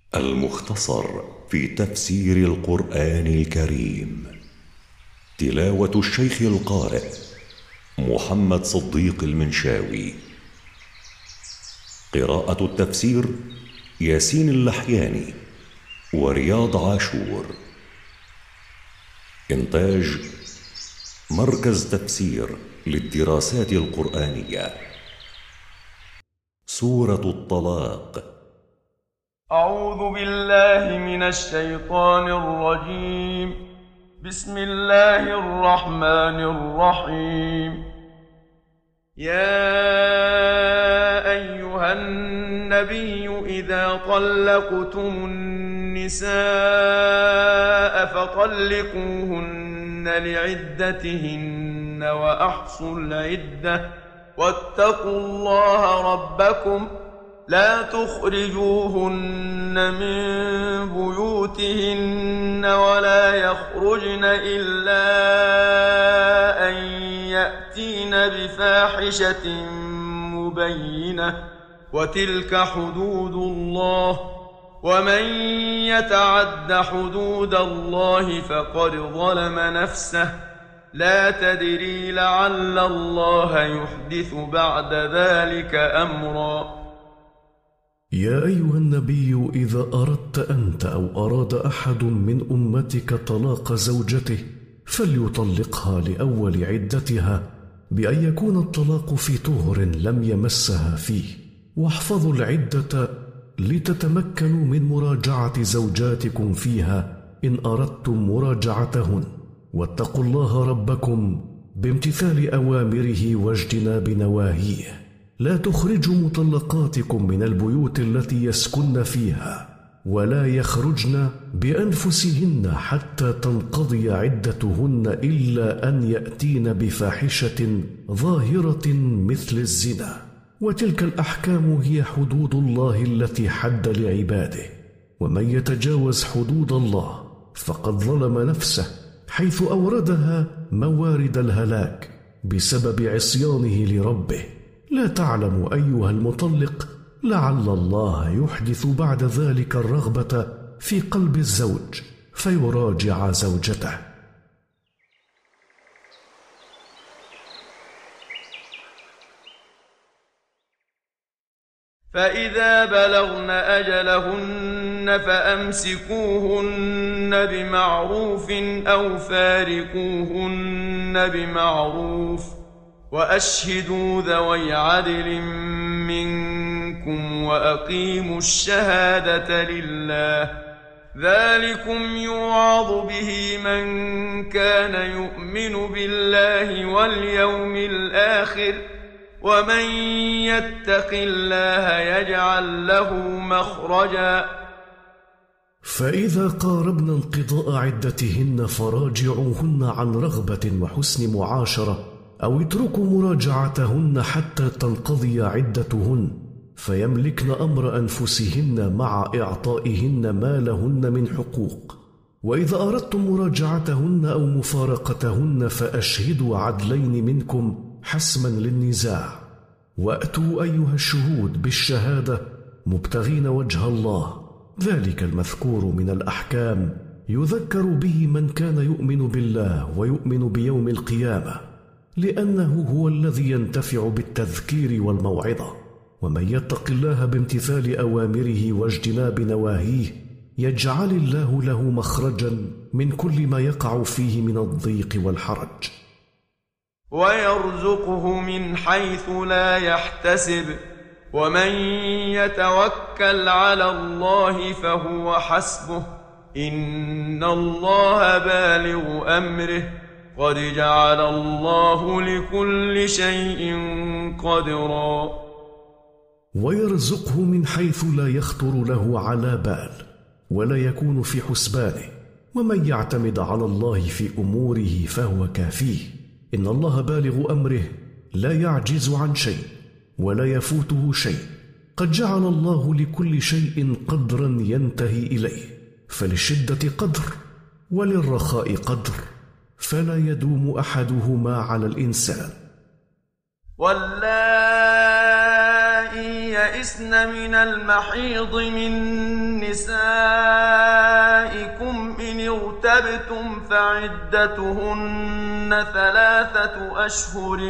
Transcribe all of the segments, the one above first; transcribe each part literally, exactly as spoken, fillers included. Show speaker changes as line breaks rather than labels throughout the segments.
المختصر في تفسير القرآن الكريم. تلاوة الشيخ القارئ محمد صديق المنشاوي. قراءة التفسير ياسين اللحياني ورياض عاشور. إنتاج مركز تفسير للدراسات القرآنية. سورة الطلاق.
أعوذ بالله من الشيطان الرجيم. بسم الله الرحمن الرحيم. يا أيها النبي إذا طلقتم النساء فطلقوهن لعدتهن وأحصوا العدة واتقوا الله ربكم لا تخرجوهن من بيوتهن ولا يخرجن إلا أن يأتين بفاحشة مبينة وتلك حدود الله ومن يتعد حدود الله فقد ظلم نفسه لا تدري لعل الله يحدث بعد ذلك أمرا.
يا أيها النبي إذا أردت أنت أو أراد أحد من أمتك طلاق زوجته فليطلقها لأول عدتها بأن يكون الطلاق في طهر لم يمسها فيه، واحفظوا العدة لتتمكنوا من مراجعة زوجاتكم فيها إن أردتم مراجعتهن، واتقوا الله ربكم بامتثال أوامره واجتناب نواهيه. لا تخرجوا مطلقاتكم من البيوت التي يسكن فيها ولا يخرجن بأنفسهن حتى تنقضي عدتهن إلا أن يأتين بفاحشة ظاهرة مثل الزنا، وتلك الأحكام هي حدود الله التي حد لعباده، ومن يتجاوز حدود الله فقد ظلم نفسه حيث أوردها موارد الهلاك بسبب عصيانه لربه. لا تعلم أيها المطلق لعل الله يحدث بعد ذلك الرغبة في قلب الزوج فيراجع زوجته.
فإذا بلغن أجلهن فأمسكوهن بمعروف أو فارقوهن بمعروف وأشهدوا ذوي عدل منكم وأقيموا الشهادة لله ذلكم يوعظ به من كان يؤمن بالله واليوم الآخر ومن يتق الله يجعل له مخرجا.
فإذا قاربن انقضاء عدتهن فراجعوهن عن رغبة وحسن معاشرة أو اتركوا مراجعتهن حتى تنقضي عدتهن فيملكن أمر أنفسهن مع إعطائهن ما لهن من حقوق. وإذا أردتم مراجعتهن أو مفارقتهن فأشهدوا عدلين منكم حسما للنزاع، وأتوا أيها الشهود بالشهادة مبتغين وجه الله. ذلك المذكور من الأحكام يذكر به من كان يؤمن بالله ويؤمن بيوم القيامة، لأنه هو الذي ينتفع بالتذكير والموعظة. ومن يتق الله بامتثال أوامره واجتناب نواهيه يجعل الله له مخرجا من كل ما يقع فيه من الضيق والحرج،
ويرزقه من حيث لا يحتسب ومن يتوكل على الله فهو حسبه إن الله بالغ أمره قد جعل الله لكل شيء قدرا.
ويرزقه من حيث لا يخطر له على بال ولا يكون في حسبانه، ومن يعتمد على الله في أموره فهو كافيه إن الله بالغ أمره لا يعجز عن شيء ولا يفوته شيء. قد جعل الله لكل شيء قدرا ينتهي إليه، فللشدة قدر وللرخاء قدر، فلا يدوم أحدهما على الإنسان.
واللائي يئسن من المحيض من نسائكم إن ارتبتم فعدتهن ثلاثة أشهر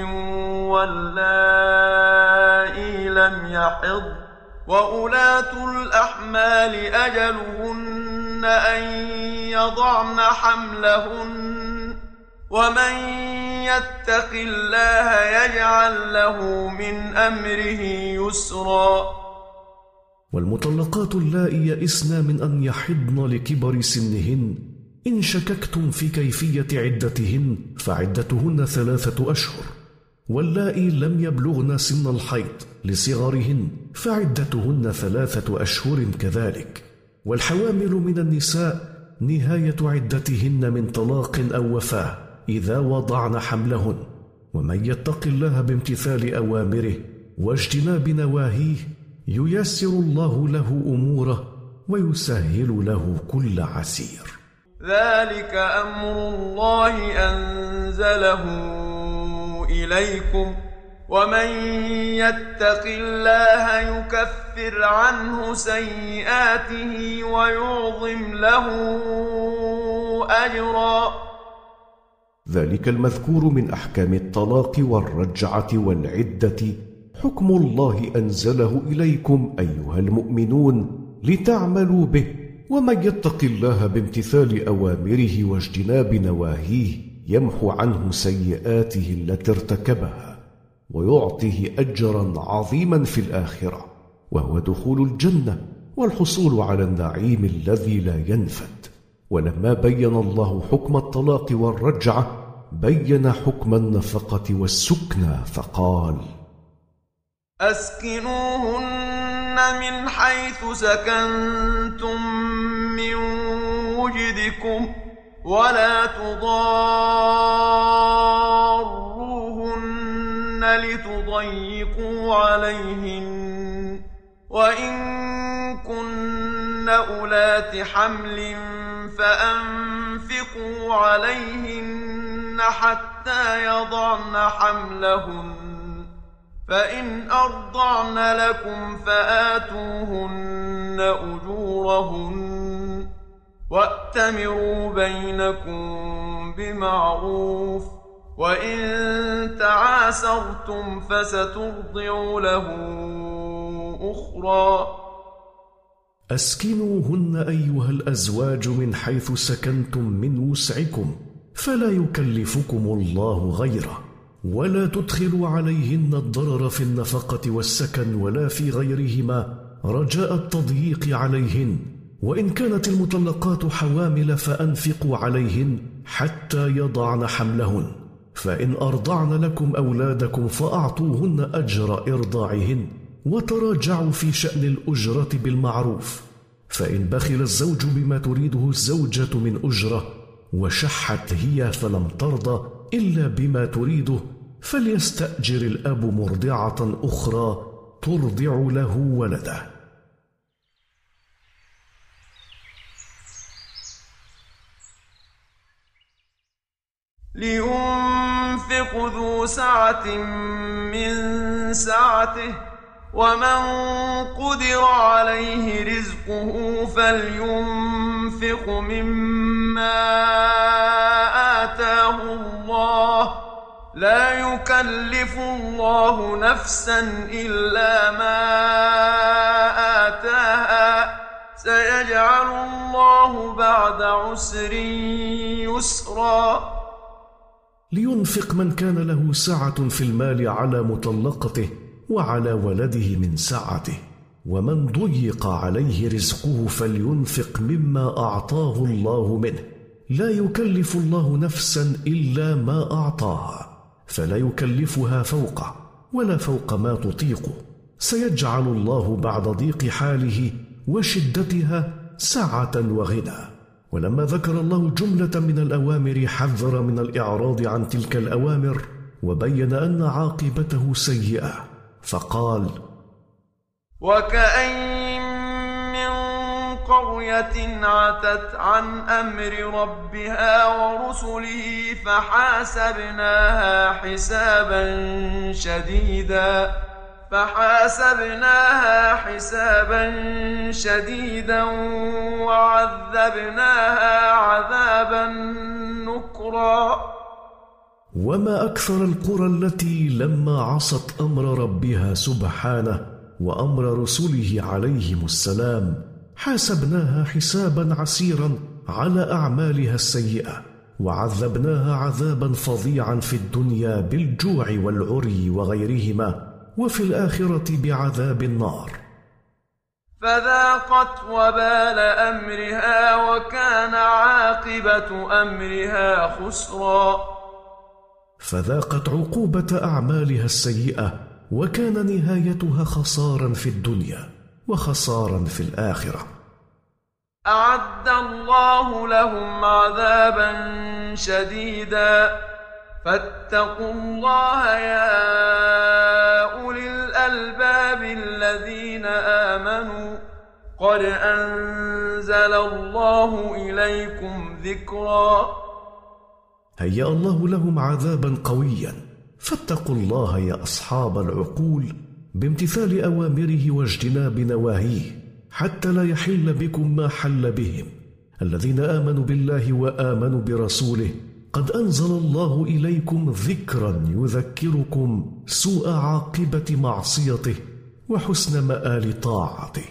واللائي لم يحضن وأولاة الأحمال أجلهن أن يضعن حملهن ومن يتق الله يجعل له من أمره يسرا.
والمطلقات اللائي يئسن من أن يحضن لكبر سنهن إن شككتم في كيفية عدتهن فعدتهن ثلاثة أشهر، واللائي لم يبلغن سن الحيض لصغرهن فعدتهن ثلاثة أشهر كذلك. والحوامل من النساء نهاية عدتهن من طلاق أو وفاة إذا وضعن حملهن، ومن يتق الله بامتثال أوامره واجتناب نواهيه ييسر الله له أموره ويسهل له كل عسير.
ذلك أمر الله أنزله إليكم ومن يتق الله يكفر عنه سيئاته ويعظم له أجرا.
ذلك المذكور من أحكام الطلاق والرجعة والعدة حكم الله أنزله إليكم أيها المؤمنون لتعملوا به، ومن يتق الله بامتثال أوامره واجتناب نواهيه يمحو عنه سيئاته التي ارتكبها ويعطيه أجرا عظيما في الآخرة، وهو دخول الجنة والحصول على النعيم الذي لا ينفد. ولما بين الله حكم الطلاق والرجعة بين حكم النفقة والسكنى فقال:
أسكنوهن من حيث سكنتم من وجدكم ولا تضاروهن لتضيقوا عليهن، وإن كن أولات حمل فأنفقوا عليهن حتى يضعن حملهن، فإن أرضعن لكم فآتوهن أجورهن وأتمروا بينكم بمعروف، وإن تعاسرتم فسترضع له أخرى.
أسكنوهن أيها الأزواج من حيث سكنتم من وسعكم، فلا يكلفكم الله غيره، ولا تدخلوا عليهن الضرر في النفقة والسكن ولا في غيرهما رجاء التضييق عليهن. وإن كانت المطلقات حوامل فأنفقوا عليهن حتى يضعن حملهن، فإن أرضعن لكم أولادكم فأعطوهن أجر إرضاعهن، وتراجعوا في شأن الأجرة بالمعروف. فإن بخل الزوج بما تريده الزوجة من أجرة وشحت هي فلم ترضى إلا بما تريده فليستأجر الأب مرضعة أخرى ترضع له ولده.
لينفق ذو سعة من سعته، ومن قدر عليه رزقه فلينفق مما آتاه الله، لا يكلف الله نفسا إلا ما آتاها، سيجعل الله بعد عسر يسرا.
لينفق من كان له سعة في المال على مطلقته وعلى ولده من سعته، ومن ضيق عليه رزقه فلينفق مما أعطاه الله منه، لا يكلف الله نفسا إلا ما أعطاها، فلا يكلفها فوقه ولا فوق ما تطيقه، سيجعل الله بعد ضيق حاله وشدتها سعة وغنى. ولما ذكر الله جملة من الأوامر حذر من الإعراض عن تلك الأوامر وبين أن عاقبته سيئة فقال:
وكأين من قرية عتت عن أمر ربها ورسله فحاسبناها حسابا شديدا فحاسبناها حسابا شديدا وعذبناها عذابا نكرا.
وما أكثر القرى التي لما عصت أمر ربها سبحانه وأمر رسله عليهم السلام حاسبناها حسابا عسيرا على أعمالها السيئة، وعذبناها عذابا فظيعا في الدنيا بالجوع والعري وغيرهما، وفي الآخرة بعذاب النار.
فذاقت وبال أمرها وكان عاقبة أمرها خسرا.
فذاقت عقوبة أعمالها السيئة وكان نهايتها خسارا في الدنيا وخسارا في الآخرة.
أعد الله لهم عذابا شديدا فاتقوا الله يا أولي الألباب الذين آمنوا قد أنزل الله إليكم ذكرا.
هيأ الله لهم عذابا قويا، فاتقوا الله يا أصحاب العقول بامتثال أوامره واجتناب نواهيه، حتى لا يحل بكم ما حل بهم. الذين آمنوا بالله وآمنوا برسوله قد أنزل الله إليكم ذكرا يذكركم سوء عاقبة معصيته وحسن مآل طاعته.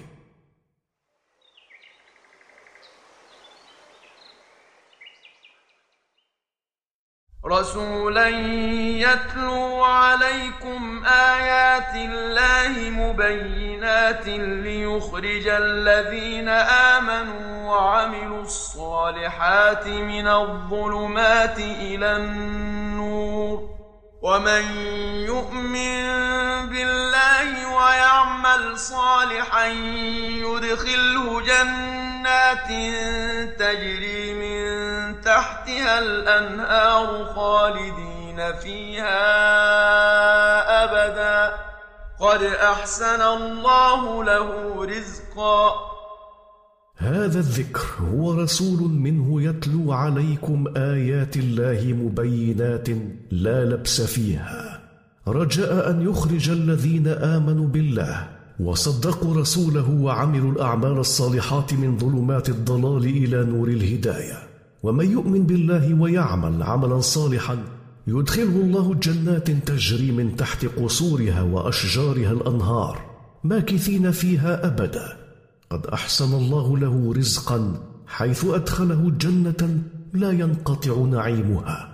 رسولا يتلو عليكم آيات الله مبينات ليخرج الذين آمنوا وعملوا الصالحات من الظلمات إلى النور، ومن يؤمن بالله ويعمل صالحا يدخله جنات تجري من تحتها الأنهار خالدين فيها أبدا قد أحسن الله له رزقا.
هذا الذكر هو رسول منه يتلو عليكم آيات الله مبينات لا لبس فيها، رجاء أن يخرج الذين آمنوا بالله وصدقوا رسوله وعملوا الأعمال الصالحات من ظلمات الضلال إلى نور الهداية. ومن يؤمن بالله ويعمل عملا صالحا يدخله الله جنات تجري من تحت قصورها وأشجارها الأنهار ماكثين فيها أبدا قد أحسن الله له رزقا، حيث أدخله جنة لا ينقطع نعيمها.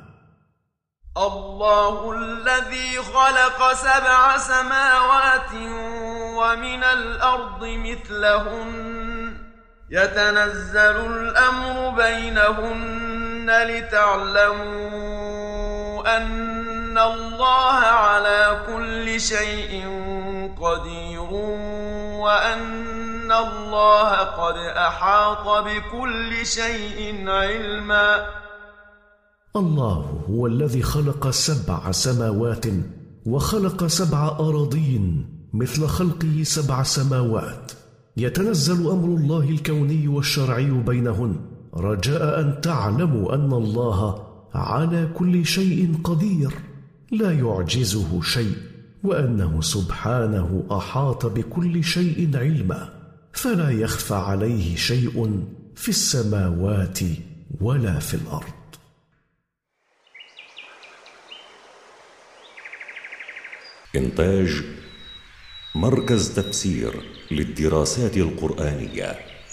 الله الذي خلق سبع سماوات ومن الأرض مثلهن يتنزل الأمر بينهن لتعلموا أن الله على كل شيء قدير وأن الله قد أحاط بكل شيء علما.
الله هو الذي خلق سبع سماوات وخلق سبع أراضين مثل خلقه سبع سماوات، يتنزل أمر الله الكوني والشرعي بينهن رجاء أن تعلموا أن الله على كل شيء قدير لا يعجزه شيء، وأنه سبحانه أحاط بكل شيء علما، فلا يخفى عليه شيء في السماوات ولا في الأرض.
إنتاج مركز تفسير للدراسات القرآنية.